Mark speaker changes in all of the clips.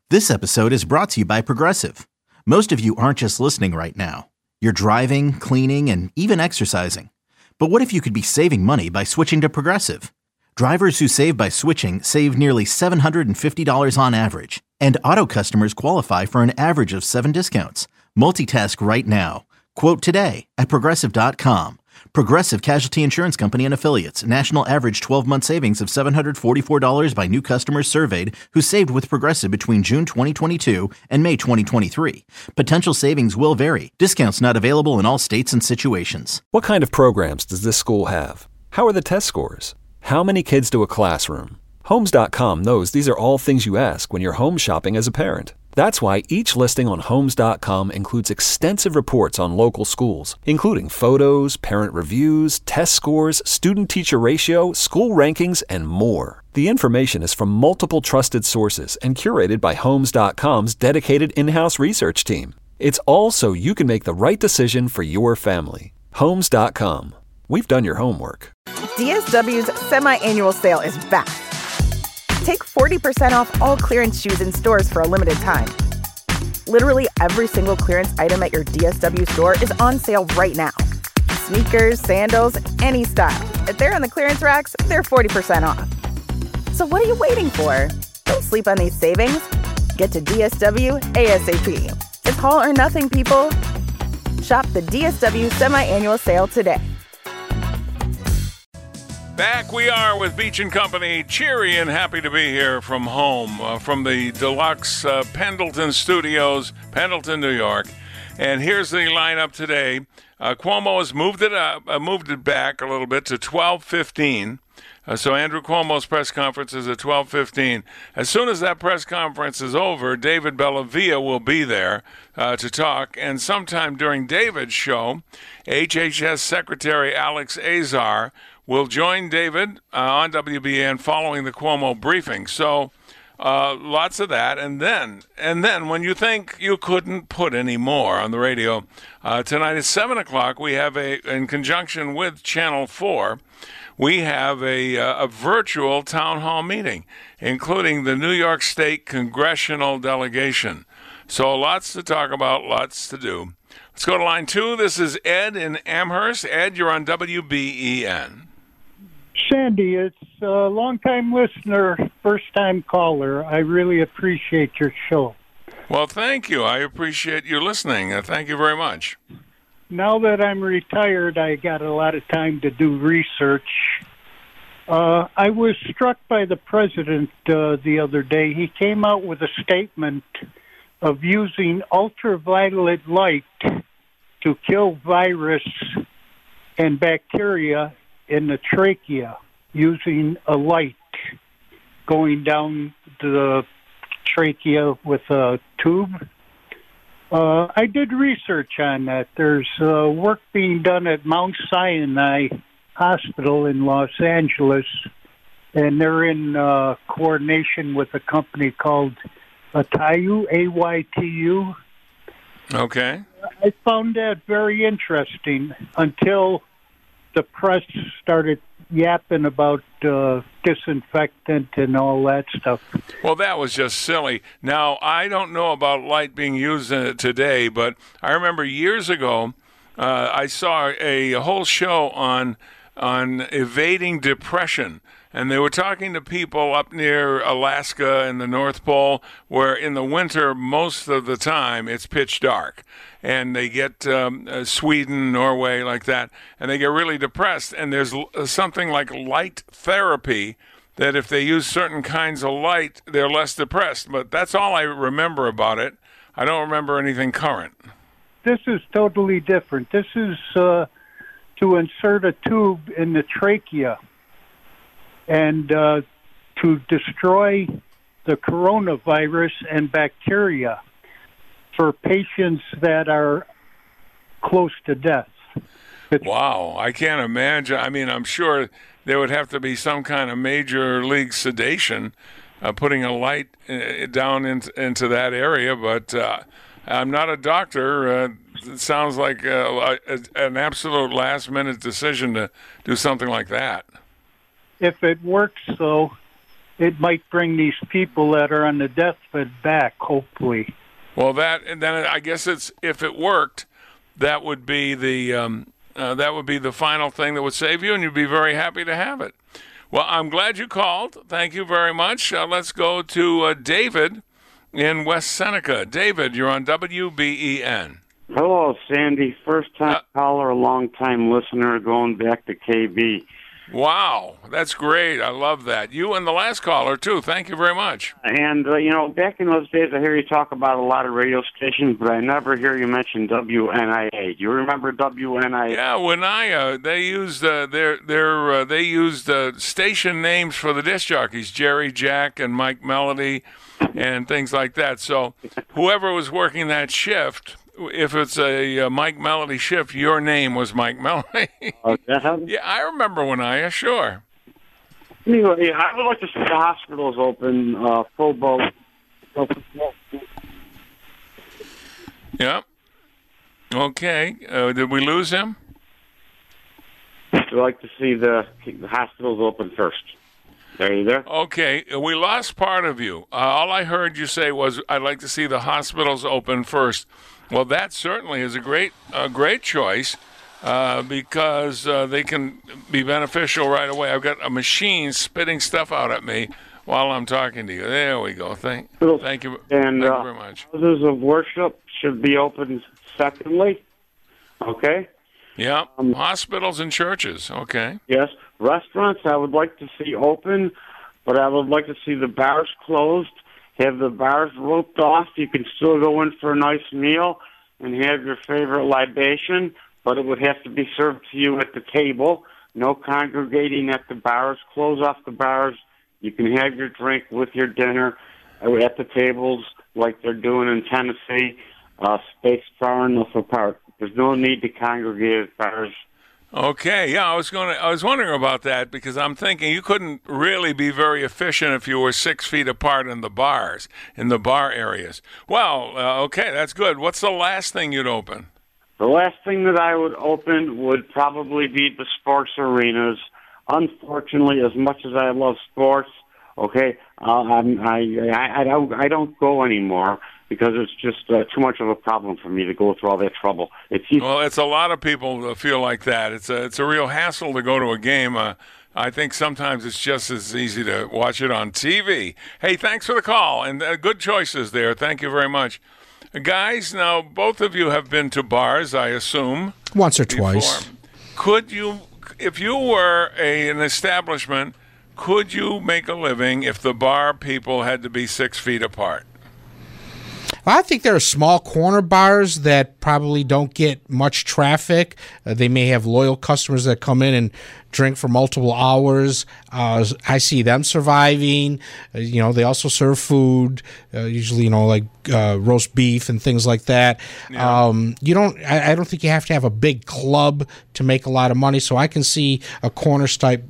Speaker 1: This episode is brought to you by Progressive. Most of you aren't just listening right now. You're driving, cleaning, and even exercising. But what if you could be saving money by switching to Progressive? Drivers who save by switching save nearly $750 on average. And auto customers qualify for an average of 7 discounts. Multitask right now. Quote today at Progressive.com. Progressive Casualty Insurance Company and Affiliates. National average 12-month savings of $744 by new customers surveyed who saved with Progressive between June 2022 and May 2023. Potential savings will vary. Discounts not available in all states and situations.
Speaker 2: What kind of programs does this school have? How are the test scores? How many kids do a classroom? Homes.com knows these are all things you ask when you're home shopping as a parent. That's why each listing on Homes.com includes extensive reports on local schools, including photos, parent reviews, test scores, student-teacher ratio, school rankings, and more. The information is from multiple trusted sources and curated by Homes.com's dedicated in-house research team. It's all so you can make the right decision for your family. Homes.com. We've done your homework.
Speaker 3: DSW's semi-annual sale is back. Take 40% off all clearance shoes in stores for a limited time. Literally every single clearance item at your DSW store is on sale right now. Sneakers, sandals, any style. If they're on the clearance racks, they're 40% off. So what are you waiting for? Don't sleep on these savings. Get to DSW ASAP. It's all or nothing, people. Shop the DSW semi-annual sale today.
Speaker 4: Back we are with Beach & Company, cheery and happy to be here from home, from the Deluxe Pendleton Studios, Pendleton, New York. And here's the lineup today. Cuomo has moved it back a little bit to 12:15. So Andrew Cuomo's press conference is at 12:15. As soon as that press conference is over, David Bellavia will be there to talk. And sometime during David's show, HHS Secretary Alex Azar will join David on WBN following the Cuomo briefing. So lots of that. And then when you think you couldn't put any more on the radio, tonight at 7 o'clock, we have in conjunction with Channel 4, we have a virtual town hall meeting, including the New York State congressional delegation. So lots to talk about, lots to do. Let's go to line 2. This is Ed in Amherst. Ed, you're on WBEN.
Speaker 5: Sandy, it's a long-time listener, first-time caller. I really appreciate your show.
Speaker 4: Well, thank you. I appreciate you listening. Thank you very much.
Speaker 5: Now that I'm retired, I got a lot of time to do research. I was struck by the president the other day. He came out with a statement of using ultraviolet light to kill virus and bacteria in the trachea, using a light going down the trachea with a tube. I did research on that. There's work being done at Mount Sinai Hospital in Los Angeles, and they're in coordination with a company called Aytu, A-Y-T-U.
Speaker 4: Okay.
Speaker 5: I found that very interesting until the press started yapping about disinfectant and all that stuff.
Speaker 4: Well, that was just silly. Now, I don't know about light being used today, but I remember years ago I saw a whole show on evading depression. And they were talking to people up near Alaska and the North Pole, where in the winter, most of the time, it's pitch dark. And they get Sweden, Norway, like that, and they get really depressed. And there's something like light therapy that if they use certain kinds of light, they're less depressed. But that's all I remember about it. I don't remember anything current.
Speaker 5: This is totally different. This is to insert a tube in the trachea and to destroy the coronavirus and bacteria for patients that are close to death.
Speaker 4: Wow, I can't imagine. I mean, I'm sure there would have to be some kind of major league sedation putting a light down into that area, but I'm not a doctor. It sounds like an absolute last-minute decision to do something like that.
Speaker 5: If it works, though, it might bring these people that are on the deathbed back, hopefully.
Speaker 4: Well, and then I guess if it worked, that would be the final thing that would save you, and you'd be very happy to have it. Well, I'm glad you called. Thank you very much. Let's go to David in West Seneca. David, you're on WBEN.
Speaker 6: Hello, Sandy. First-time caller, long-time listener, going back to KB.
Speaker 4: Wow, that's great. I love that. You and the last caller, too. Thank you very much.
Speaker 6: And, back in those days, I hear you talk about a lot of radio stations, but I never hear you mention WNIA. Do you remember WNIA?
Speaker 4: Yeah, WNIA. They used they used station names for the disc jockeys, Jerry, Jack, and Mike Melody, and things like that. So whoever was working that shift, if it's a Mike Melody shift, your name was Mike Melody. Yeah, I remember WNIA, sure.
Speaker 6: Anyway, I would like to see the hospitals open, full boat.
Speaker 4: Yeah. Okay. Did we lose him?
Speaker 6: I'd like to see the hospitals open first. Are you there?
Speaker 4: Okay. We lost part of you. All I heard you say was, I'd like to see the hospitals open first. Well, that certainly is a great choice because they can be beneficial right away. I've got a machine spitting stuff out at me while I'm talking to you. There we go. Thank you. Thank you very much.
Speaker 6: Houses of worship should be open secondly. Okay?
Speaker 4: Yeah. Hospitals and churches. Okay.
Speaker 6: Yes. Restaurants I would like to see open, but I would like to see the bars closed. Have the bars roped off. You can still go in for a nice meal and have your favorite libation, but it would have to be served to you at the table. No congregating at the bars. Close off the bars. You can have your drink with your dinner at the tables like they're doing in Tennessee, spaced far enough apart. There's no need to congregate at bars.
Speaker 4: Okay, yeah, I was wondering about that because I'm thinking you couldn't really be very efficient if you were 6 feet apart in the bars, in the bar areas. Well, okay, that's good. What's the last thing you'd open?
Speaker 6: The last thing that I would open would probably be the sports arenas. Unfortunately, as much as I love sports, okay, I don't go anymore. Because it's just too much of a problem for me to go through all that trouble.
Speaker 4: Well, it's a lot of people that feel like that. It's a real hassle to go to a game. I think sometimes it's just as easy to watch it on TV. Hey, thanks for the call, and good choices there. Thank you very much. Guys, now both of you have been to bars, I assume.
Speaker 7: Once or twice.
Speaker 4: Could you, if you were an establishment, could you make a living if the bar people had to be 6 feet apart?
Speaker 7: I think there are small corner bars that probably don't get much traffic. They may have loyal customers that come in and drink for multiple hours. I see them surviving. They also serve food, usually, like roast beef and things like that. Yeah. I don't think you have to have a big club to make a lot of money. So I can see a corner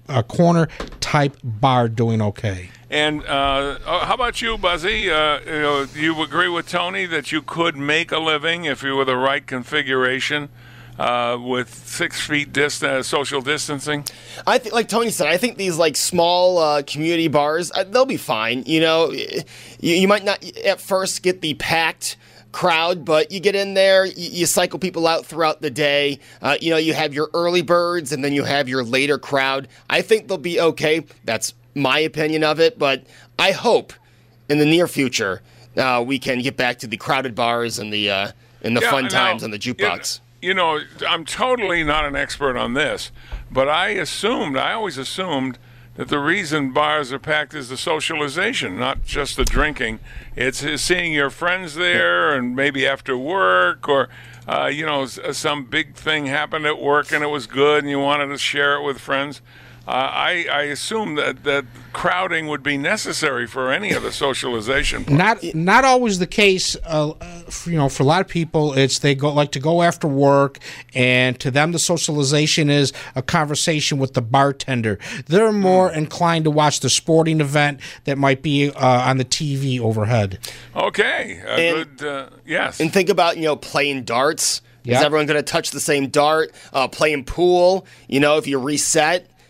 Speaker 7: type bar doing okay.
Speaker 4: And how about you, Buzzy? Do you agree with Tony that you could make a living if you were the right configuration with 6 feet social distancing?
Speaker 8: I think, like Tony said, I think these small community bars, they'll be fine. You might not at first get the packed crowd, but you get in there, you cycle people out throughout the day. You have your early birds, and then you have your later crowd. I think they'll be okay. That's my opinion of it, but I hope in the near future we can get back to the crowded bars and the fun times on the jukebox.
Speaker 4: I'm totally not an expert on this, but I always assumed that the reason bars are packed is the socialization, not just the drinking. It's seeing your friends there, and maybe after work, or some big thing happened at work and it was good and you wanted to share it with friends. I assume that crowding would be necessary for any of the socialization parts.
Speaker 7: Not always the case. For a lot of people, they like to go after work, and to them the socialization is a conversation with the bartender. They're more inclined to watch the sporting event that might be on the TV overhead.
Speaker 4: Okay, yes.
Speaker 8: And think about playing darts. Yep. Is everyone going to touch the same dart? Playing pool. If you reset.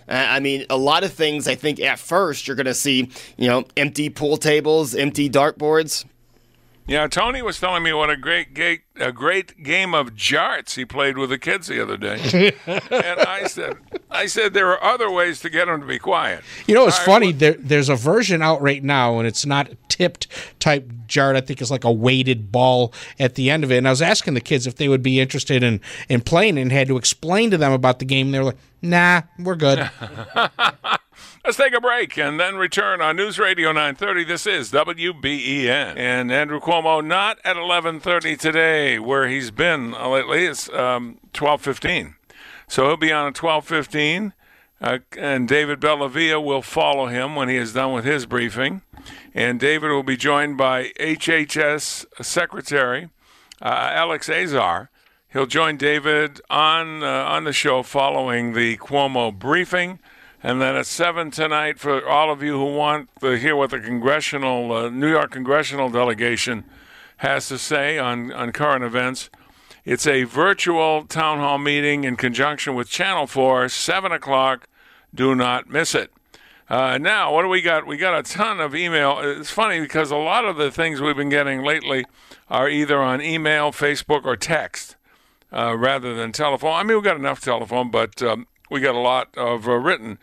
Speaker 8: I mean, a lot of things, I think, at first, you're going to see, empty pool tables, empty dartboards.
Speaker 4: Yeah, Tony was telling me what a great game of jarts he played with the kids the other day. And I said there are other ways to get them to be quiet.
Speaker 7: It's funny. There's a version out right now, and it's not tipped type jart. I think it's like a weighted ball at the end of it. And I was asking the kids if they would be interested in playing, and had to explain to them about the game. And they were like, nah, we're good.
Speaker 4: Let's take a break and then return on News Radio 930. This is WBEN. And Andrew Cuomo not at 11:30 today, where he's been lately. It's 12:15. So he'll be on at 12:15, and David Bellavia will follow him when he is done with his briefing. And David will be joined by HHS Secretary Alex Azar. He'll join David on the show following the Cuomo briefing. And then at 7 tonight, for all of you who want to hear what the New York congressional delegation has to say on current events, it's a virtual town hall meeting in conjunction with Channel 4, 7 o'clock. Do not miss it. Now, what do we got? We got a ton of email. It's funny because a lot of the things we've been getting lately are either on email, Facebook, or text rather than telephone. I mean, we've got enough telephone, but we got a lot of written.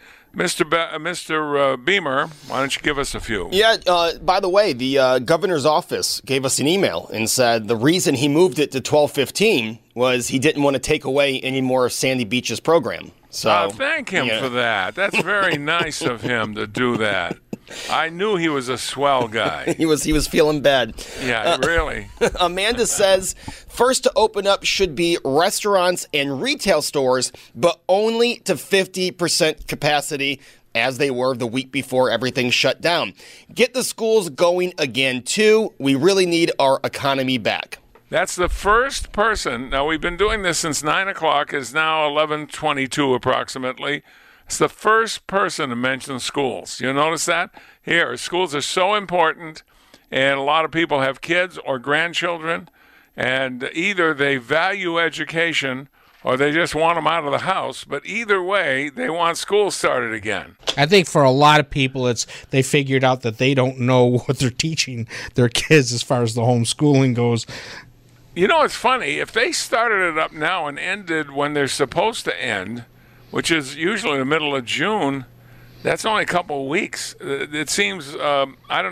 Speaker 4: Mr. Beamer, why don't you give us a few?
Speaker 8: Yeah, by the way, the governor's office gave us an email and said the reason he moved it to 12:15 was he didn't want to take away any more of Sandy Beach's program. So
Speaker 4: thank him for that. That's very nice of him to do that. I knew he was a swell guy.
Speaker 8: He was feeling bad.
Speaker 4: Yeah, really.
Speaker 8: Amanda says first to open up should be restaurants and retail stores, but only to 50% capacity as they were the week before everything shut down. Get the schools going again, too. We really need our economy back.
Speaker 4: That's the first person. Now, we've been doing this since 9 o'clock. It's now 11:22 approximately. It's the first person to mention schools. You notice that? Here, schools are so important, and a lot of people have kids or grandchildren, and either they value education or they just want them out of the house. But either way, they want school started again.
Speaker 7: I think for a lot of people, they figured out that they don't know what they're teaching their kids as far as the homeschooling goes.
Speaker 4: It's funny. If they started it up now and ended when they're supposed to end, which is usually the middle of June, that's only a couple of weeks. It seems, a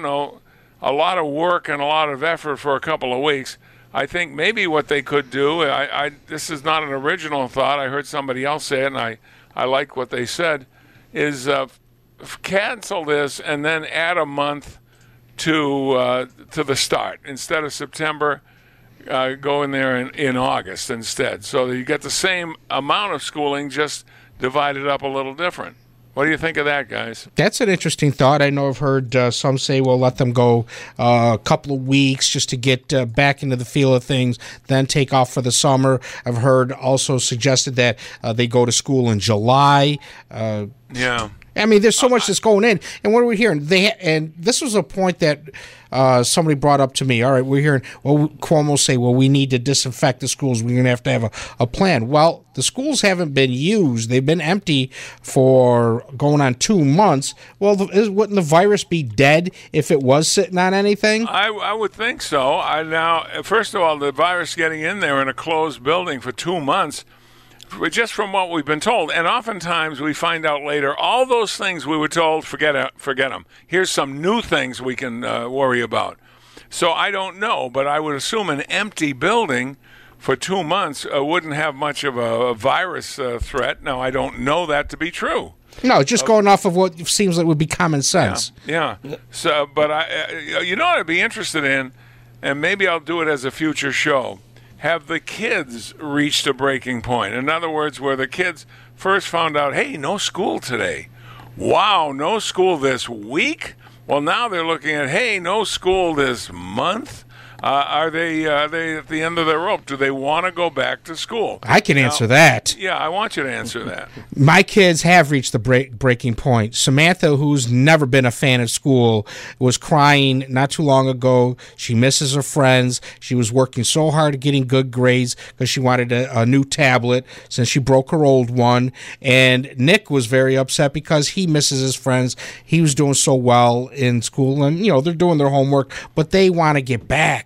Speaker 4: lot of work and a lot of effort for a couple of weeks. I think maybe what they could do, this is not an original thought, I heard somebody else say it, and I like what they said, is cancel this and then add a month to the start. Instead of September, go in there in August instead. So that you get the same amount of schooling, just divided up a little different. What do you think of that, guys?
Speaker 7: That's an interesting thought. I know I've heard some say, well, let them go a couple of weeks just to get back into the feel of things, then take off for the summer. I've heard also suggested that they go to school in July.
Speaker 4: Yeah.
Speaker 7: I mean, there's so much that's going in. And what are we hearing? And this was a point that somebody brought up to me. All right, we're hearing, Cuomo say, we need to disinfect the schools. We're going to have a plan. Well, the schools haven't been used. They've been empty for going on 2 months. Well, wouldn't the virus be dead if it was sitting on anything?
Speaker 4: I would think so. Now, first of all, the virus getting in there in a closed building for 2 months, just from what we've been told, and oftentimes we find out later, all those things we were told, forget them. Here's some new things we can worry about. So I don't know, but I would assume an empty building for 2 months wouldn't have much of a virus threat. Now, I don't know that to be true.
Speaker 7: No, just going off of what seems like would be common sense.
Speaker 4: Yeah. So, but what I'd be interested in, and maybe I'll do it as a future show, have the kids reached a breaking point? In other words, where the kids first found out, hey, no school today. Wow, no school this week? Well, now they're looking at, hey, no school this month. Are they at the end of their rope? Do they want to go back to school?
Speaker 7: I can answer that.
Speaker 4: Yeah, I want you to answer that.
Speaker 7: My kids have reached the breaking point. Samantha, who's never been a fan of school, was crying not too long ago. She misses her friends. She was working so hard at getting good grades because she wanted a new tablet since she broke her old one. And Nick was very upset because he misses his friends. He was doing so well in school, and they're doing their homework, but they want to get back.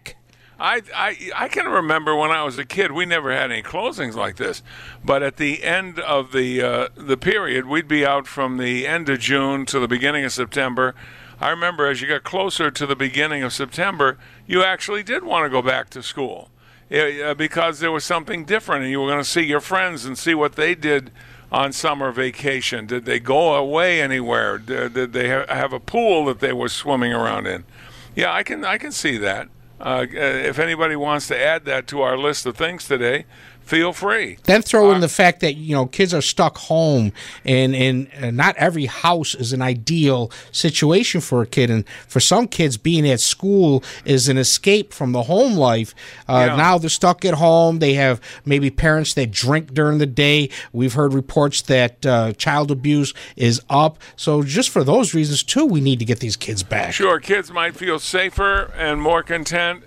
Speaker 4: I can remember when I was a kid, we never had any closings like this. But at the end of the period, we'd be out from the end of June to the beginning of September. I remember as you got closer to the beginning of September, you actually did want to go back to school because there was something different, and you were going to see your friends and see what they did on summer vacation. Did they go away anywhere? Did they have a pool that they were swimming around in? Yeah, I can see that. If anybody wants to add that to our list of things today, feel free.
Speaker 7: Then throw in the fact that kids are stuck home, and not every house is an ideal situation for a kid. And for some kids, being at school is an escape from the home life. Now they're stuck at home. They have maybe parents that drink during the day. We've heard reports that child abuse is up. So just for those reasons too, we need to get these kids back.
Speaker 4: Sure, kids might feel safer and more content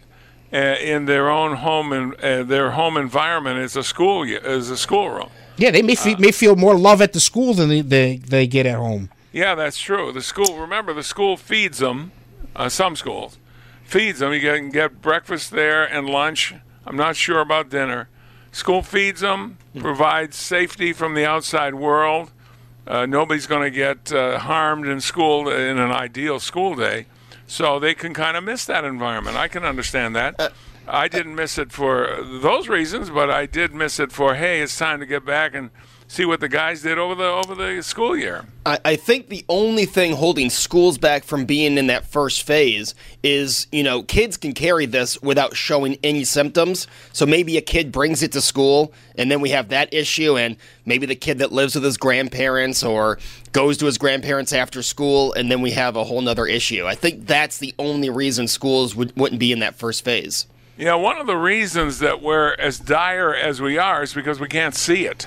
Speaker 4: in their own home and their home environment as a school room.
Speaker 7: Yeah, they may feel more love at the school than they get at home.
Speaker 4: Yeah, that's true. The school feeds them. Some schools feeds them. You can get breakfast there and lunch. I'm not sure about dinner. School feeds them, provides safety from the outside world. Nobody's going to get harmed in school in an ideal school day. So they can kind of miss that environment. I can understand that. I didn't miss it for those reasons, but I did miss it for, hey, it's time to get back and see what the guys did over the school year.
Speaker 8: I think the only thing holding schools back from being in that first phase is, kids can carry this without showing any symptoms. So maybe a kid brings it to school, and then we have that issue, and maybe the kid that lives with his grandparents or goes to his grandparents after school, and then we have a whole nother issue. I think that's the only reason schools wouldn't be in that first phase.
Speaker 4: Yeah, one of the reasons that we're as dire as we are is because we can't see it.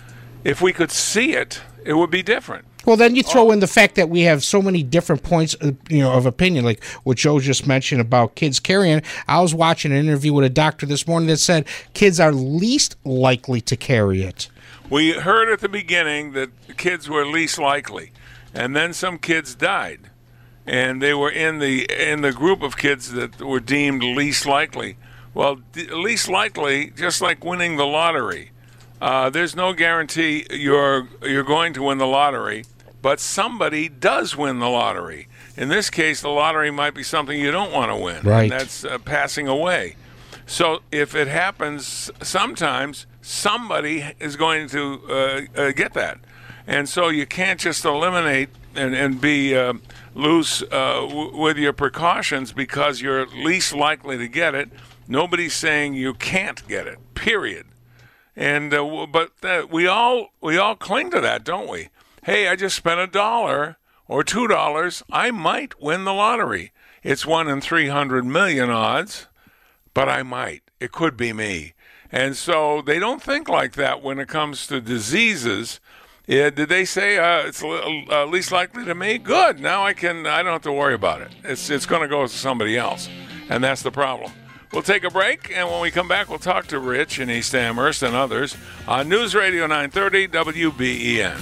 Speaker 4: If we could see it, it would be different.
Speaker 7: Well, then you throw in the fact that we have so many different points, of opinion, like what Joe just mentioned about kids carrying. I was watching an interview with a doctor this morning that said kids are least likely to carry it.
Speaker 4: We heard at the beginning that kids were least likely, and then some kids died, and they were in the group of kids that were deemed least likely. Well, least likely, just like winning the lottery. There's no guarantee you're going to win the lottery, but somebody does win the lottery. In this case, the lottery might be something you don't want to win,
Speaker 7: right?
Speaker 4: And that's passing away. So if it happens, sometimes somebody is going to get that, and so you can't just eliminate and be loose with your precautions because you're least likely to get it. Nobody's saying you can't get it. Period. And but we all cling to that, don't we? Hey, I just spent $1 or $2. I might win the lottery. It's 1 in 300 million odds, but I might. It could be me. And so they don't think like that when it comes to diseases. Did they say it's least likely to me? Good. Now I don't have to worry about it. It's going to go to somebody else, and that's the problem. We'll take a break, and when we come back, we'll talk to Rich in East Amherst and others on News Radio 930 WBEN.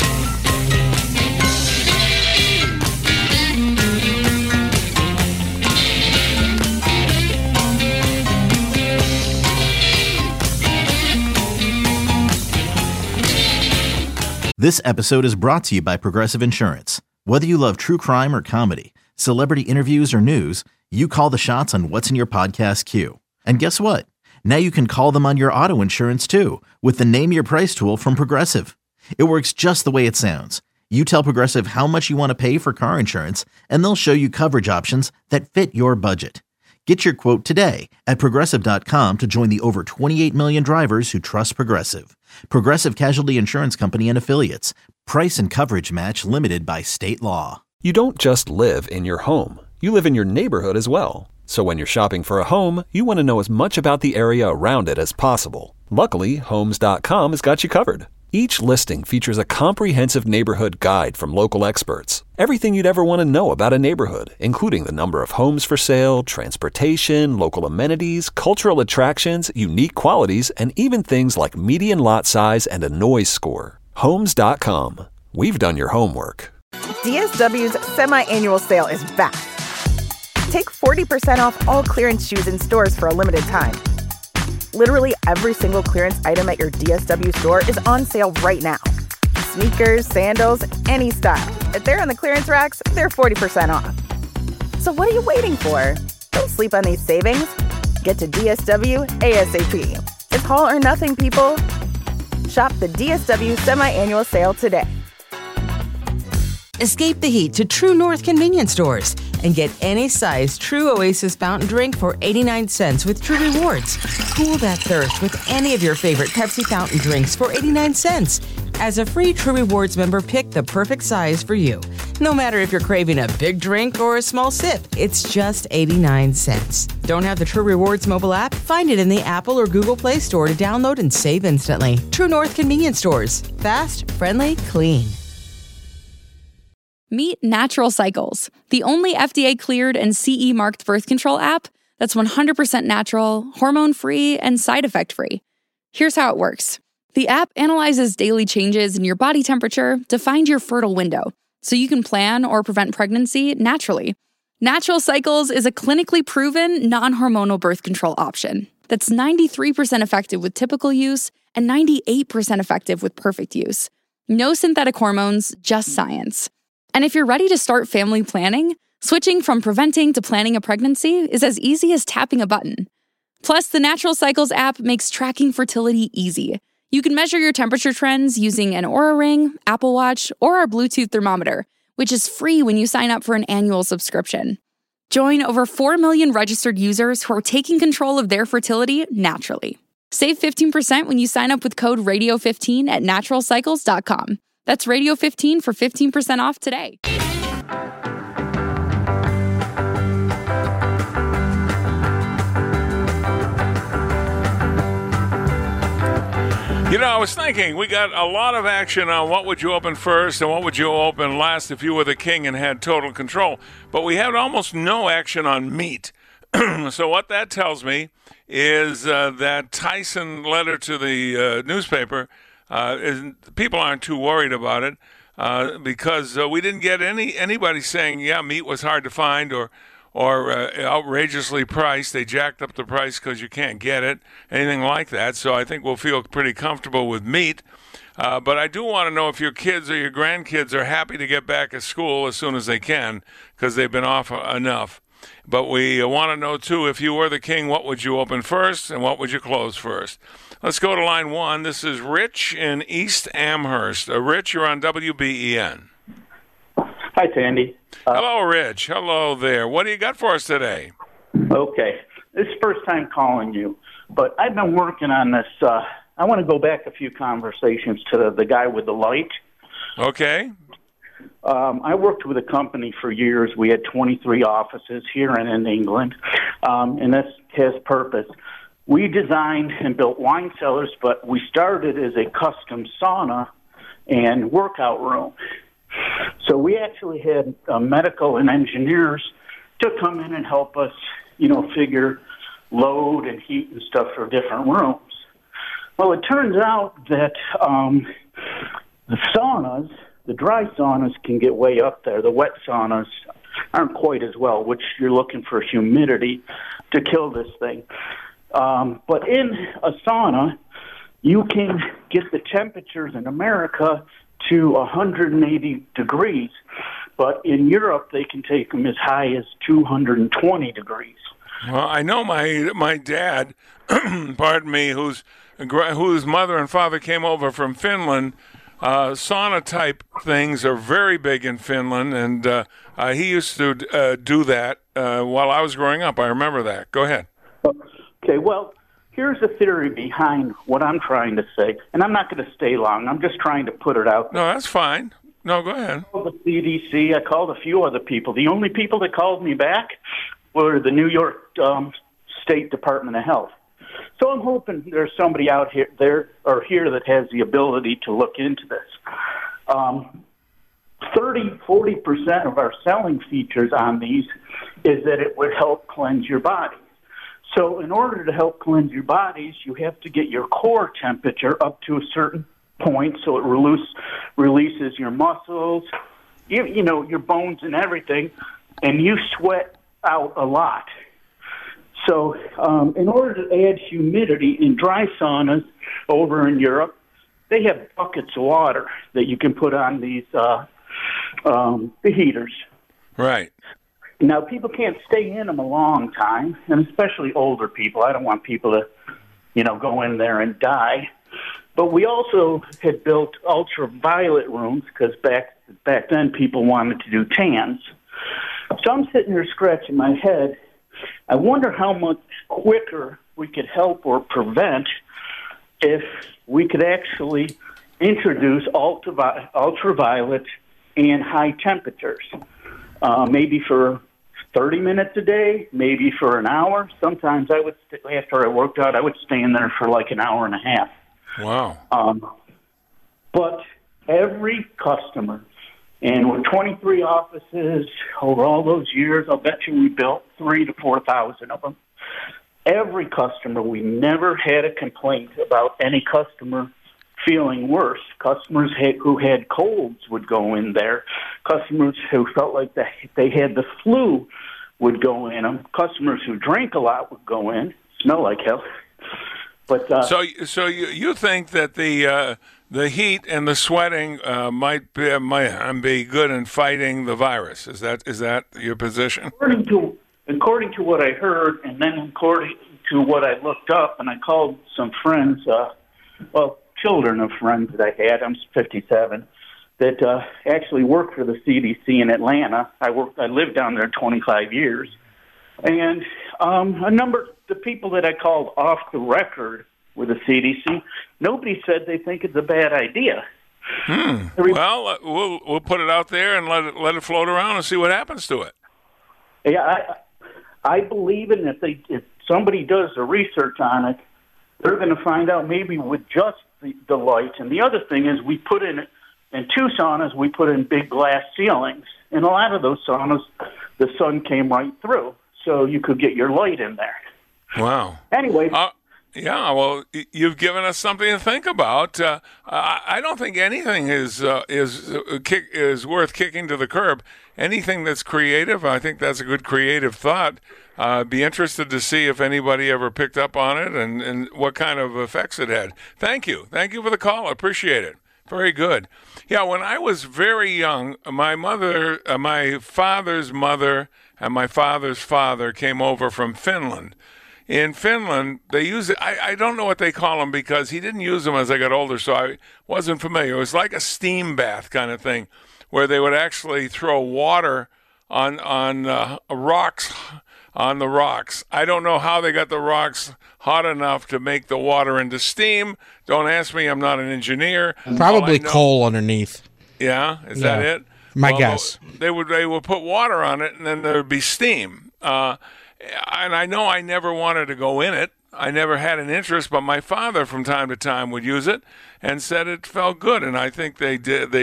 Speaker 1: This episode is brought to you by Progressive Insurance. Whether you love true crime or comedy, celebrity interviews or news, you call the shots on what's in your podcast queue. And guess what? Now you can call them on your auto insurance too with the Name Your Price tool from Progressive. It works just the way it sounds. You tell Progressive how much you want to pay for car insurance, and they'll show you coverage options that fit your budget. Get your quote today at Progressive.com to join the over 28 million drivers who trust Progressive. Progressive Casualty Insurance Company and Affiliates. Price and coverage match limited by state law.
Speaker 2: You don't just live in your home. You live in your neighborhood as well. So when you're shopping for a home, you want to know as much about the area around it as possible. Luckily, Homes.com has got you covered. Each listing features a comprehensive neighborhood guide from local experts. Everything you'd ever want to know about a neighborhood, including the number of homes for sale, transportation, local amenities, cultural attractions, unique qualities, and even things like median lot size and a noise score. Homes.com. We've done your homework.
Speaker 3: DSW's semi-annual sale is back. Take 40% off all clearance shoes in stores for a limited time. Literally every single clearance item at your DSW store is on sale right now. Sneakers, sandals, any style. If they're on the clearance racks, they're 40% off. So what are you waiting for? Don't sleep on these savings. Get to DSW ASAP. It's all or nothing, people. Shop the DSW semi-annual sale today.
Speaker 9: Escape the heat to True North convenience stores and get any size True Oasis fountain drink for 89 cents with True Rewards. Cool that thirst with any of your favorite Pepsi fountain drinks for 89 cents. As a free True Rewards member, pick the perfect size for you. No matter if you're craving a big drink or a small sip, it's just 89 cents. Don't have the True Rewards mobile app? Find it in the Apple or Google Play Store to download and save instantly. True North convenience stores. Fast, friendly, clean.
Speaker 10: Meet Natural Cycles, the only FDA-cleared and CE-marked birth control app that's 100% natural, hormone-free, and side effect-free. Here's how it works. The app analyzes daily changes in your body temperature to find your fertile window, so you can plan or prevent pregnancy naturally. Natural Cycles is a clinically proven, non-hormonal birth control option that's 93% effective with typical use and 98% effective with perfect use. No synthetic hormones, just science. And if you're ready to start family planning, switching from preventing to planning a pregnancy is as easy as tapping a button. Plus, the Natural Cycles app makes tracking fertility easy. You can measure your temperature trends using an Oura Ring, Apple Watch, or our Bluetooth thermometer, which is free when you sign up for an annual subscription. Join over 4 million registered users who are taking control of their fertility naturally. Save 15% when you sign up with code RADIO15 at naturalcycles.com. That's Radio 15 for 15% off today.
Speaker 4: You know, I was thinking, we got a lot of action on what would you open first and what would you open last if you were the king and had total control. But we had almost no action on meat. So what that tells me is that Tyson letter to the newspaper, people aren't too worried about it because we didn't get anybody saying, yeah, meat was hard to find or outrageously priced. They jacked up the price because you can't get it, anything like that. So I think we'll feel pretty comfortable with meat. But I do want to know if your kids or your grandkids are happy to get back at school as soon as they can because they've been off enough. But we want to know, too, if you were the king, what would you open first and what would you close first? Let's go to line one. This is Rich in East Amherst. Rich, you're on WBEN.
Speaker 11: Hi, Sandy.
Speaker 4: Hello, Rich. Hello there. What do you got for us today?
Speaker 11: Okay. This is first time calling you, but I've been working on this. I want to go back a few conversations to the guy with the light.
Speaker 4: Okay.
Speaker 11: I worked with a company for years. We had 23 offices here and in England, and this has purpose. We designed and built wine cellars, but we started as a custom sauna and workout room. So we actually had medical and engineers to come in and help us, figure load and heat and stuff for different rooms. Well, it turns out that the saunas, the dry saunas can get way up there. The wet saunas aren't quite as well, which you're looking for humidity to kill this thing. But in a sauna, you can get the temperatures in America to 180 degrees, but in Europe they can take them as high as 220 degrees.
Speaker 4: Well, I know my dad, pardon me, whose mother and father came over from Finland. Sauna-type things are very big in Finland, and he used to do that while I was growing up. I remember that. Go ahead.
Speaker 11: Okay, well, here's the theory behind what I'm trying to say, and I'm not going to stay long. I'm just trying to put it out there.
Speaker 4: No, that's fine. No, go ahead.
Speaker 11: I called the CDC. I called a few other people. The only people that called me back or the New York State Department of Health. So I'm hoping there's somebody out here that has the ability to look into this. 40% of our selling features on these is that it would help cleanse your body. So in order to help cleanse your bodies, you have to get your core temperature up to a certain point so it releases your muscles, you know, your bones and everything, and you sweat out a lot. So in order to add humidity in dry saunas over in Europe, they have buckets of water that you can put on these the heaters.
Speaker 4: Right.
Speaker 11: Now, people can't stay in them a long time, and especially older people. I don't want people to, you know, go in there and die. But we also had built ultraviolet rooms because back then people wanted to do tans. So I'm sitting here scratching my head. I wonder how much quicker we could help or prevent if we could actually introduce ultraviolet and high temperatures, maybe for 30 minutes a day, maybe for an hour. Sometimes I would, after I worked out, I would stay in there for like an hour and a half.
Speaker 4: Wow.
Speaker 11: But every customer, and with 23 offices over all those years, I'll bet you we built 3,000 to 4,000 of them. Every customer, we never had a complaint about any customer feeling worse. Customers who had colds would go in there. Customers who felt like they had the flu would go in them. Customers who drank a lot would go in. Smell like hell. But
Speaker 4: so you think that the heat and the sweating might be good in fighting the virus? Is that your position?
Speaker 11: According to what I heard, and then according to what I looked up, and I called some friends, children of friends that I had. I'm 57. That actually worked for the CDC in Atlanta. I lived down there 25 years, and the people that I called off the record with the CDC, nobody said they think it's a bad idea.
Speaker 4: Well, we'll put it out there and let it float around and see what happens to it.
Speaker 11: Yeah, I believe in it. If somebody does the research on it, they're going to find out maybe with just the lights. And the other thing is we put in 2 saunas, we put in big glass ceilings. In a lot of those saunas, the sun came right through, so you could get your light in there.
Speaker 4: Wow.
Speaker 11: Anyway.
Speaker 4: Yeah, well, you've given us something to think about. I don't think anything is worth kicking to the curb. Anything that's creative, I think that's a good creative thought. Be interested to see if anybody ever picked up on it and what kind of effects it had. Thank you for the call. I appreciate it. Very good. Yeah, when I was very young, my father's mother, and my father's father came over from Finland. In Finland, they use it. I don't know what they call them because he didn't use them as I got older, so I wasn't familiar. It was like a steam bath kind of thing, where they would actually throw water on rocks on the rocks. I don't know how they got the rocks hot enough to make the water into steam. Don't ask me. I'm not an engineer.
Speaker 7: Probably coal underneath.
Speaker 4: Yeah, is that it?
Speaker 7: My guess.
Speaker 4: They would put water on it, and then there would be steam. And I know I never wanted to go in it. I never had an interest, but my father from time to time would use it and said it felt good. And I think they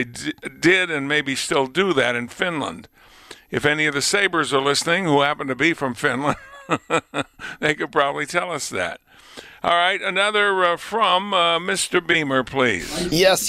Speaker 4: did and maybe still do that in Finland. If any of the Sabres are listening who happen to be from Finland, they could probably tell us that. All right, another from Mr. Beamer, please.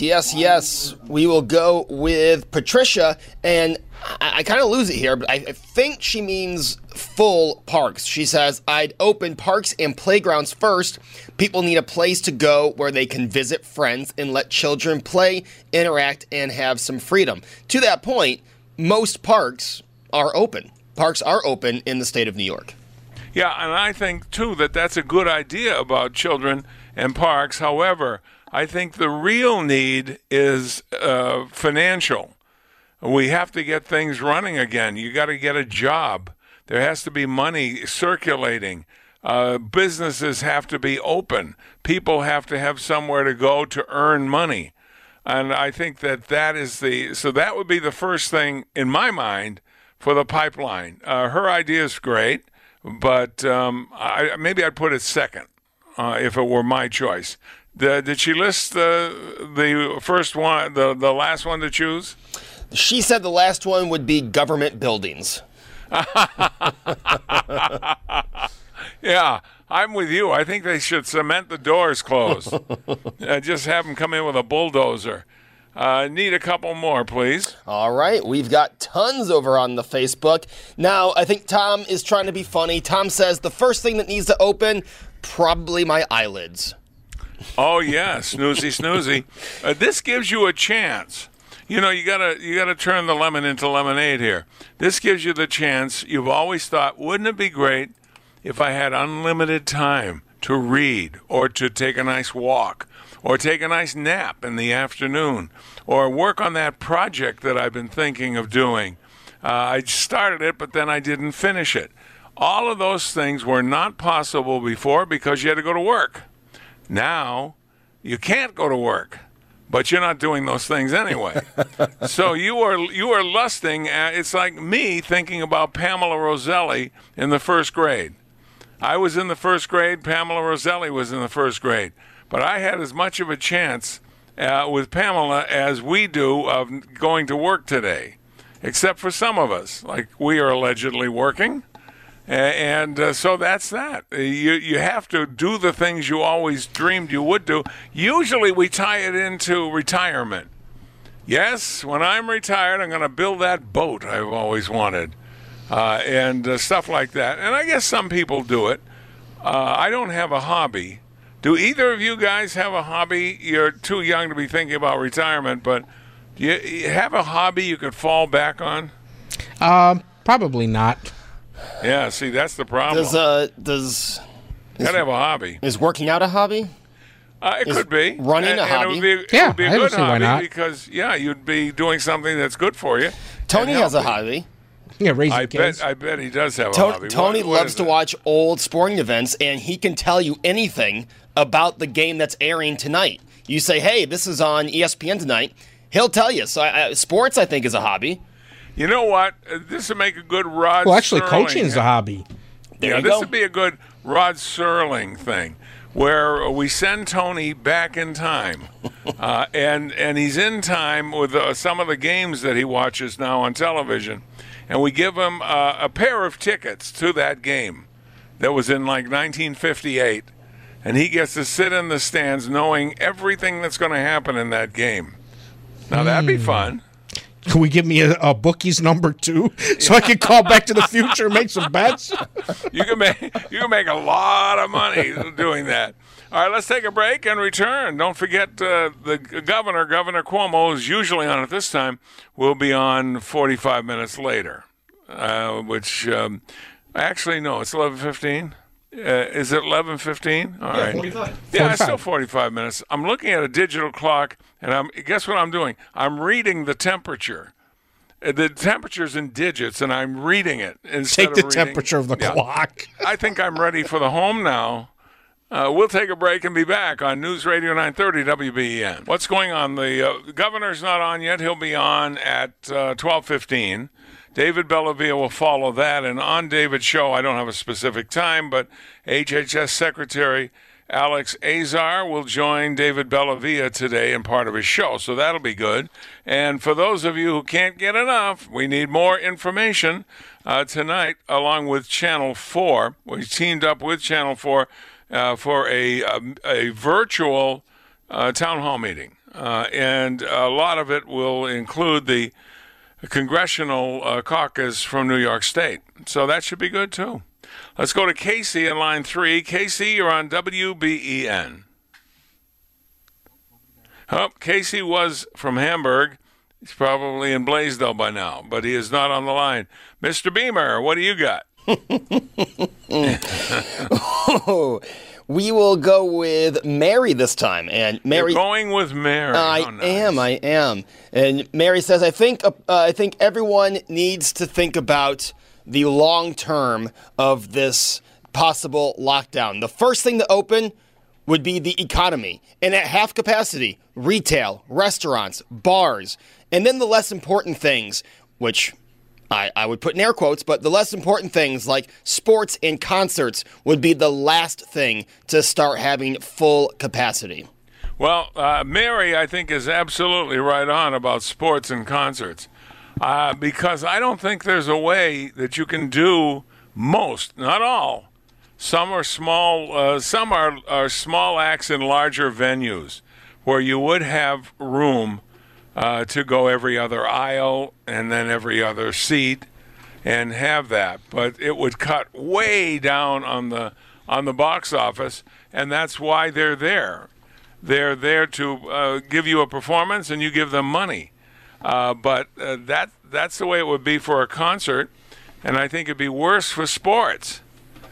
Speaker 8: Yes. We will go with Patricia, and I kind of lose it here, but I think she means full parks. She says, I'd open parks and playgrounds first. People need a place to go where they can visit friends and let children play, interact, and have some freedom. To that point, most parks are open. Parks are open in the state of New York.
Speaker 4: Yeah, and I think, too, that that's a good idea about children and parks. However, I think the real need is financial. We have to get things running again. You got to get a job. There has to be money circulating. Businesses have to be open. People have to have somewhere to go to earn money. And I think that is so that would be the first thing in my mind for the pipeline. Her idea is great. but maybe I'd put it second if it were my choice. Did she list the first one, the last one to choose?
Speaker 8: She said the last one would be government buildings.
Speaker 4: Yeah, I'm with you. I think they should cement the doors closed. Just have them come in with a bulldozer. Need a couple more, please.
Speaker 8: All right, we've got tons over on the Facebook. Now, I think Tom is trying to be funny. Tom says the first thing that needs to open, probably my eyelids.
Speaker 4: Oh, yeah, snoozy. This gives you a chance. You know, you gotta turn the lemon into lemonade here. This gives you the chance. You've always thought, wouldn't it be great if I had unlimited time to read or to take a nice walk or take a nice nap in the afternoon or work on that project that I've been thinking of doing. I started it, but then I didn't finish it. All of those things were not possible before because you had to go to work. Now, you can't go to work, but you're not doing those things anyway. So you are lusting at, it's like me thinking about Pamela Roselli in the first grade. I was in the first grade, Pamela Roselli was in the first grade. But I had as much of a chance with Pamela as we do of going to work today, except for some of us, like we are allegedly working. And so that's that. You have to do the things you always dreamed you would do. Usually we tie it into retirement. Yes, when I'm retired, I'm going to build that boat I've always wanted, and stuff like that. And I guess some people do it. I don't have a hobby. Do either of you guys have a hobby? You're too young to be thinking about retirement, but do you have a hobby you could fall back on?
Speaker 7: Probably not.
Speaker 4: Yeah, see, that's the problem.
Speaker 8: Gotta
Speaker 4: have a hobby.
Speaker 8: Is working out a hobby?
Speaker 4: It could be.
Speaker 8: Running a hobby?
Speaker 4: It would be a good
Speaker 7: why
Speaker 4: hobby
Speaker 7: not.
Speaker 4: because, you'd be doing something that's good for you.
Speaker 8: Tony has a hobby.
Speaker 7: Yeah, raising kids.
Speaker 4: I bet he does have a hobby.
Speaker 8: Tony
Speaker 4: What
Speaker 8: loves
Speaker 4: is
Speaker 8: to
Speaker 4: it?
Speaker 8: watch old sporting events, and he can tell you anything about the game that's airing tonight. You say, hey, this is on ESPN tonight. He'll tell you. So sports, I think, is a hobby.
Speaker 4: You know what? This would make a good Rod
Speaker 7: Well, actually,
Speaker 4: Serling.
Speaker 7: coaching is a hobby.
Speaker 8: There you
Speaker 4: this
Speaker 8: go.
Speaker 4: would be a good Rod Serling thing, where we send Tony back in time, and he's in time with some of the games that he watches now on television, and we give him a pair of tickets to that game that was in like 1958, and he gets to sit in the stands knowing everything that's going to happen in that game. Now that'd be fun.
Speaker 7: Can we give me a bookie's number too, so I can call Back to the Future and make some bets?
Speaker 4: You can make a lot of money doing that. All right, let's take a break and return. Don't forget the Governor Cuomo, is usually on at this time, will be on 45 minutes later, which actually, no, it's 11:15. Is it 11:15? All right.
Speaker 8: 45.
Speaker 4: Yeah, it's still 45 minutes. I'm looking at a digital clock, and guess what I'm doing? I'm reading the temperature. The temperature's in digits, and I'm reading it instead
Speaker 7: Take the
Speaker 4: of reading.
Speaker 7: temperature of the clock.
Speaker 4: I think I'm ready for the home now. We'll take a break and be back on News Radio 930 WBEN. What's going on? The governor's not on yet. He'll be on at 12:15. David Bellavia will follow that, and on David's show, I don't have a specific time, but HHS Secretary Alex Azar will join David Bellavia today in part of his show, so that'll be good. And for those of you who can't get enough, we need more information tonight, along with Channel 4. We teamed up with Channel 4 for a virtual town hall meeting, and a lot of it will include the congressional caucus from New York State. So that should be good, too. Let's go to Casey in line 3. Casey, you're on WBEN. Oh, Casey was from Hamburg. He's probably in Blaisdell by now, but he is not on the line. Mr. Beamer, what do you got?
Speaker 8: We will go with Mary this time. And Mary,
Speaker 4: You're going with Mary.
Speaker 8: I am. And Mary says, I think everyone needs to think about the long term of this possible lockdown. The first thing to open would be the economy. And at half capacity, retail, restaurants, bars, and then the less important things, which I would put in air quotes, but the less important things like sports and concerts would be the last thing to start having full capacity.
Speaker 4: Well, Mary, I think, is absolutely right on about sports and concerts because I don't think there's a way that you can do most, not all. Some are small. Some are small acts in larger venues where you would have room to go every other aisle and then every other seat and have that. But it would cut way down on the box office, and that's why they're there. They're there to give you a performance, and you give them money. But that's the way it would be for a concert, and I think it'd be worse for sports.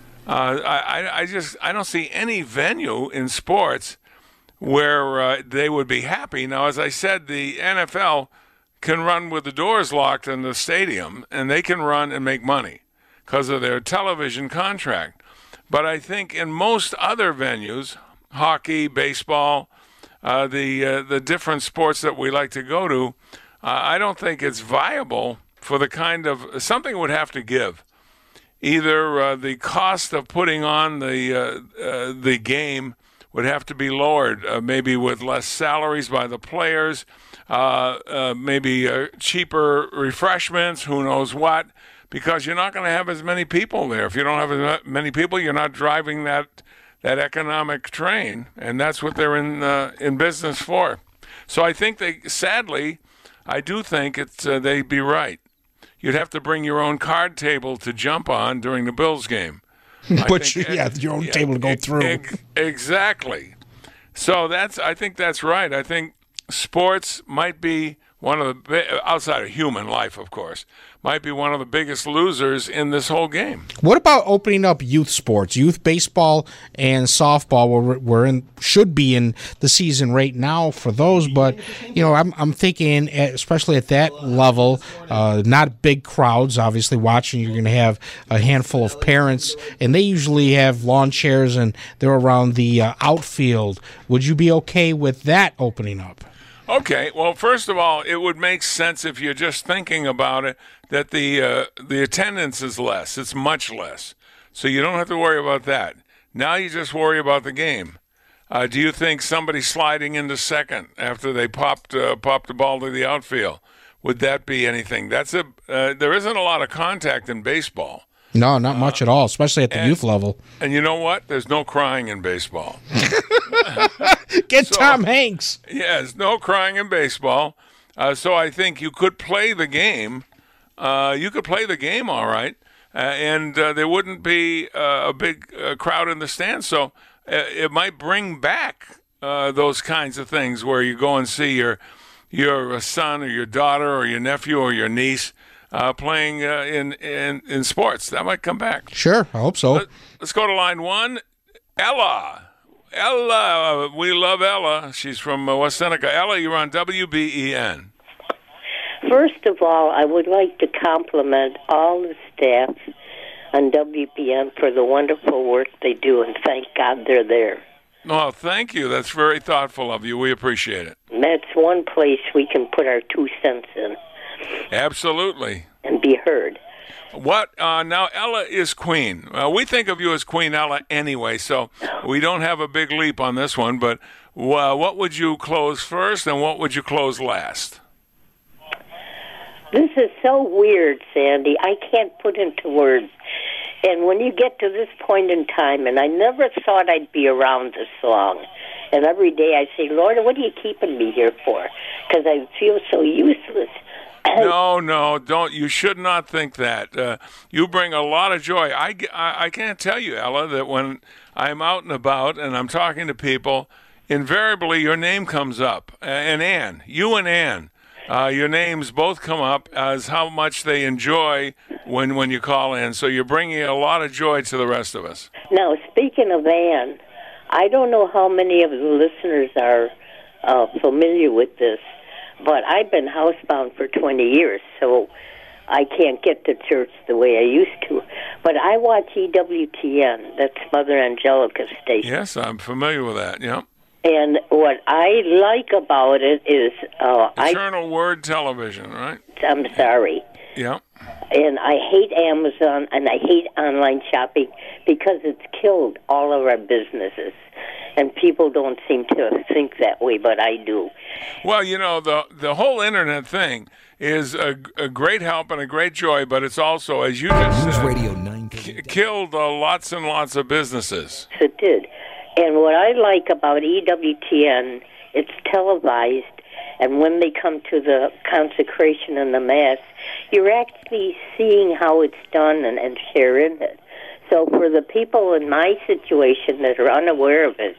Speaker 4: I don't see any venue in sports where they would be happy. Now, as I said, the NFL can run with the doors locked in the stadium, and they can run and make money because of their television contract. But I think in most other venues, hockey, baseball, the different sports that we like to go to, I don't think it's viable for the kind of something would have to give. Either the cost of putting on the game would have to be lowered, maybe with less salaries by the players, maybe cheaper refreshments, who knows what, because you're not going to have as many people there. If you don't have as many people, you're not driving that economic train, and that's what they're in business for. So I think sadly, I do think they'd be right. You'd have to bring your own card table to jump on during the Bills game.
Speaker 7: Your own table to go through.
Speaker 4: Exactly. So I think that's right. I think sports might be one of the, outside of human life, of course, might be one of the biggest losers in this whole game.
Speaker 7: What about opening up youth sports? Youth baseball and softball should be in the season right now for those, but I'm thinking, especially at that level, not big crowds. Obviously, watching, you're going to have a handful of parents, and they usually have lawn chairs and they're around the outfield. Would you be okay with that opening up?
Speaker 4: Okay, well, first of all, it would make sense if you're just thinking about it that the attendance is less. It's much less. So you don't have to worry about that. Now you just worry about the game. Do you think somebody sliding into second after they popped the ball to the outfield, would that be anything? There isn't a lot of contact in baseball.
Speaker 7: No, not much at all, especially at the youth level.
Speaker 4: And you know what? There's no crying in baseball.
Speaker 7: Tom Hanks.
Speaker 4: Yes, no crying in baseball. So I think you could play the game. You could play the game all right, and there wouldn't be a big crowd in the stands. So it might bring back those kinds of things where you go and see your son or your daughter or your nephew or your niece playing in sports. That might come back.
Speaker 7: Sure, I hope so.
Speaker 4: Let's go to line one. Ella, we love Ella. She's from West Seneca. Ella, you're on WBEN.
Speaker 12: First of all, I would like to compliment all the staff on WBN for the wonderful work they do, and thank God they're there.
Speaker 4: Oh, thank you. That's very thoughtful of you. We appreciate it.
Speaker 12: That's one place we can put our 2 cents in.
Speaker 4: Absolutely.
Speaker 12: And be heard.
Speaker 4: What now? Ella is Queen. We think of you as Queen Ella anyway, so we don't have a big leap on this one. But what would you close first, and what would you close last?
Speaker 12: This is so weird, Sandy. I can't put into words. And when you get to this point in time, and I never thought I'd be around this long, and every day I say, Lord, what are you keeping me here for? Because I feel so useless.
Speaker 4: No, don't. You should not think that. You bring a lot of joy. I can't tell you, Ella, that when I'm out and about and I'm talking to people, invariably your name comes up. And Ann, you and Ann, your names both come up as how much they enjoy when you call in. So you're bringing a lot of joy to the rest of us.
Speaker 12: Now, speaking of Ann, I don't know how many of the listeners are familiar with this, but I've been housebound for 20 years, so I can't get to church the way I used to. But I watch EWTN, that's Mother Angelica's station.
Speaker 4: Yes, I'm familiar with that, yeah.
Speaker 12: And what I like about it is...
Speaker 4: Eternal Word Television, right?
Speaker 12: I'm sorry.
Speaker 4: Yeah.
Speaker 12: And I hate Amazon and I hate online shopping because it's killed all of our businesses. And people don't seem to think that way, but I do.
Speaker 4: Well, you know, the whole internet thing is a great help and a great joy, but it's also, as you just said,
Speaker 13: Radio 930.
Speaker 4: killed lots and lots of businesses.
Speaker 12: It did. And what I like about EWTN, it's televised, and when they come to the consecration and the Mass, you're actually seeing how it's done and sharing it. So for the people in my situation that are unaware of it,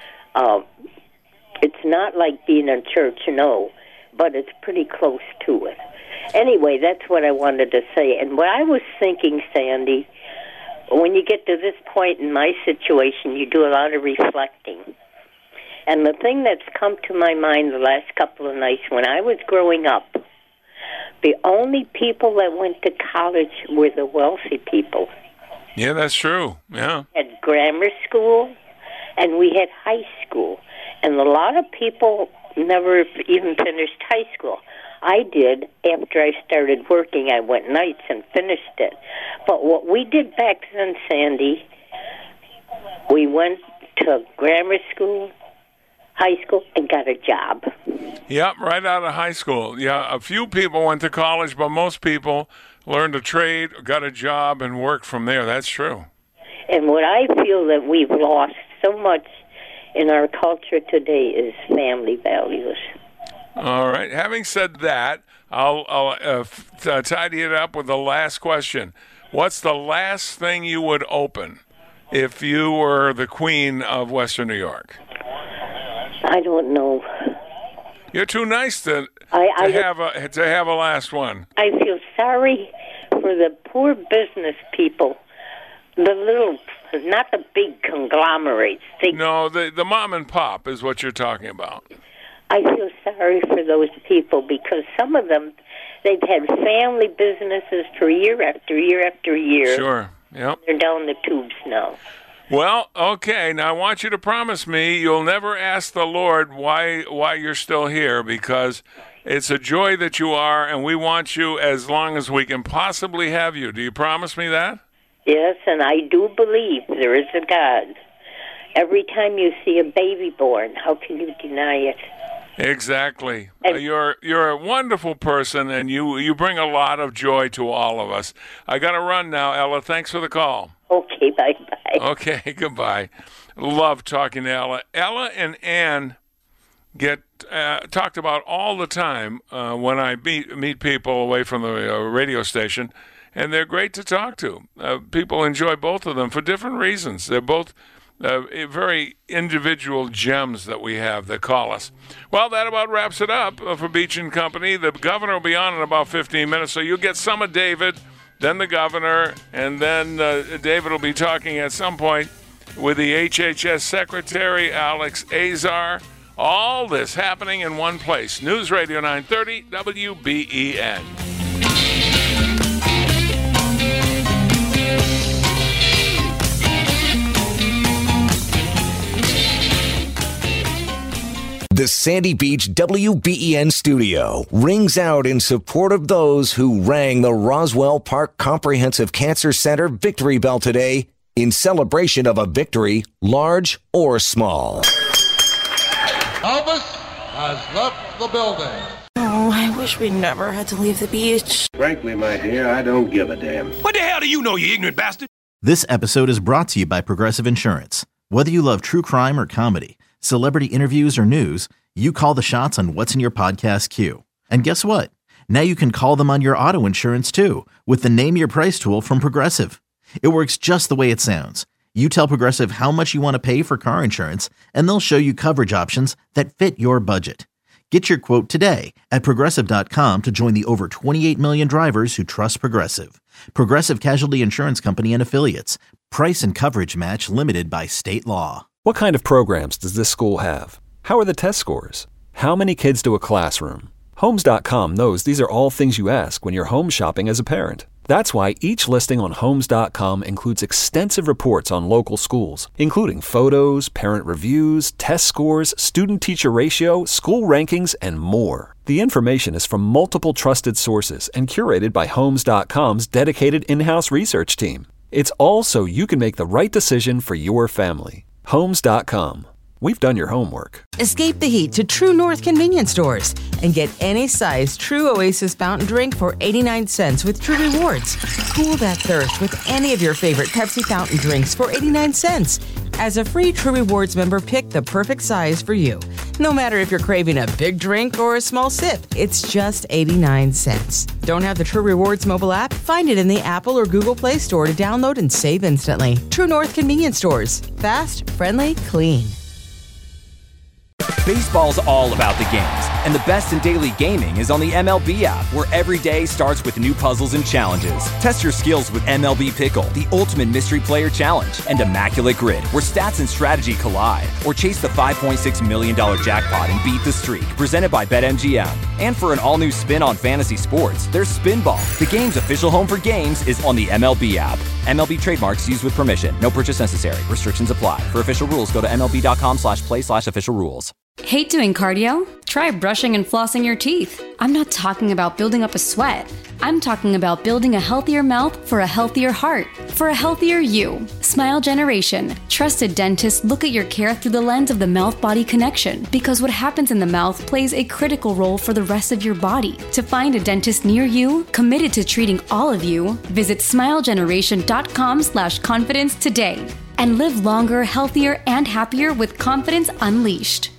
Speaker 12: it's not like being in church, no, but it's pretty close to it. Anyway, that's what I wanted to say. And what I was thinking, Sandy, when you get to this point in my situation, you do a lot of reflecting. And the thing that's come to my mind the last couple of nights, when I was growing up, the only people that went to college were the wealthy people.
Speaker 4: Yeah, that's true. Yeah.
Speaker 12: We had grammar school, and we had high school. And a lot of people never even finished high school. I did. After I started working, I went nights and finished it. But what we did back then, Sandy, we went to grammar school, high school, and got a job.
Speaker 4: Yep, right out of high school. Yeah, a few people went to college, but most people learned a trade, got a job, and worked from there. That's true.
Speaker 12: And what I feel that we've lost so much in our culture today is family values.
Speaker 4: All right. Having said that, I'll tidy it up with the last question. What's the last thing you would open if you were the queen of Western New York?
Speaker 12: I don't know.
Speaker 4: You're too nice to have a last one.
Speaker 12: I feel sorry for the poor business people, the little, not the big conglomerates.
Speaker 4: No, the mom and pop is what you're talking about.
Speaker 12: I feel sorry for those people because some of them, they've had family businesses for year after year after year.
Speaker 4: Sure, yep.
Speaker 12: They're down the tubes now.
Speaker 4: Well, okay, now I want you to promise me you'll never ask the Lord why you're still here, because it's a joy that you are, and we want you as long as we can possibly have you. Do you promise me that?
Speaker 12: Yes, and I do believe there is a God. Every time you see a baby born, how can you deny it?
Speaker 4: Exactly. You're a wonderful person, and you bring a lot of joy to all of us. I got to run now, Ella. Thanks for the call.
Speaker 12: Okay, bye-bye.
Speaker 4: Okay, goodbye. Love talking to Ella. Ella and Ann get talked about all the time when I meet people away from the radio station, and they're great to talk to. People enjoy both of them for different reasons. They're both very individual gems that we have that call us. Well, that about wraps it up for Beach and Company. The governor will be on in about 15 minutes, so you'll get some of David, then the governor, and then David will be talking at some point with the HHS Secretary, Alex Azar. All this happening in one place. News Radio 930 WBEN.
Speaker 13: The Sandy Beach WBEN studio rings out in support of those who rang the Roswell Park Comprehensive Cancer Center victory bell today in celebration of a victory, large or small.
Speaker 14: Elvis has left the building.
Speaker 15: Oh, I wish we never had to leave the beach.
Speaker 16: Frankly, my dear, I don't give a damn.
Speaker 17: What the hell do you know, you ignorant bastard?
Speaker 1: This episode is brought to you by Progressive Insurance. Whether you love true crime or comedy, celebrity interviews or news, you call the shots on what's in your podcast queue. And guess what? Now you can call them on your auto insurance too with the Name Your Price tool from Progressive. It works just the way it sounds. You tell Progressive how much you want to pay for car insurance, and they'll show you coverage options that fit your budget. Get your quote today at Progressive.com to join the over 28 million drivers who trust Progressive. Progressive Casualty Insurance Company and Affiliates. Price and coverage match limited by state law.
Speaker 2: What kind of programs does this school have? How are the test scores? How many kids do a classroom? Homes.com knows these are all things you ask when you're home shopping as a parent. That's why each listing on Homes.com includes extensive reports on local schools, including photos, parent reviews, test scores, student-teacher ratio, school rankings, and more. The information is from multiple trusted sources and curated by Homes.com's dedicated in-house research team. It's all so you can make the right decision for your family. Homes.com. We've done your homework.
Speaker 9: Escape the heat to True North convenience stores and get any size True Oasis fountain drink for 89 cents with True Rewards. Cool that thirst with any of your favorite Pepsi fountain drinks for 89 cents. As a free True Rewards member, pick the perfect size for you. No matter if you're craving a big drink or a small sip, it's just 89 cents. Don't have the True Rewards mobile app? Find it in the Apple or Google Play Store to download and save instantly. True North convenience stores. Fast, friendly, clean.
Speaker 18: Baseball's all about the games, and the best in daily gaming is on the MLB app, where every day starts with new puzzles and challenges. Test your skills with MLB Pickle, the ultimate mystery player challenge, and Immaculate Grid, where stats and strategy collide. Or chase the $5.6 million jackpot and beat the streak, presented by BetMGM. And for an all-new spin on fantasy sports, there's Spinball. The game's official home for games is on the MLB app. MLB trademarks used with permission. No purchase necessary. Restrictions apply. For official rules, go to MLB.com/play/official rules.
Speaker 19: Hate doing cardio? Try brushing and flossing your teeth. I'm not talking about building up a sweat. I'm talking about building a healthier mouth for a healthier heart, for a healthier you. Smile Generation. Trusted dentists look at your care through the lens of the mouth-body connection, because what happens in the mouth plays a critical role for the rest of your body. To find a dentist near you, committed to treating all of you, visit smilegeneration.com/confidence today and live longer, healthier, and happier with confidence unleashed.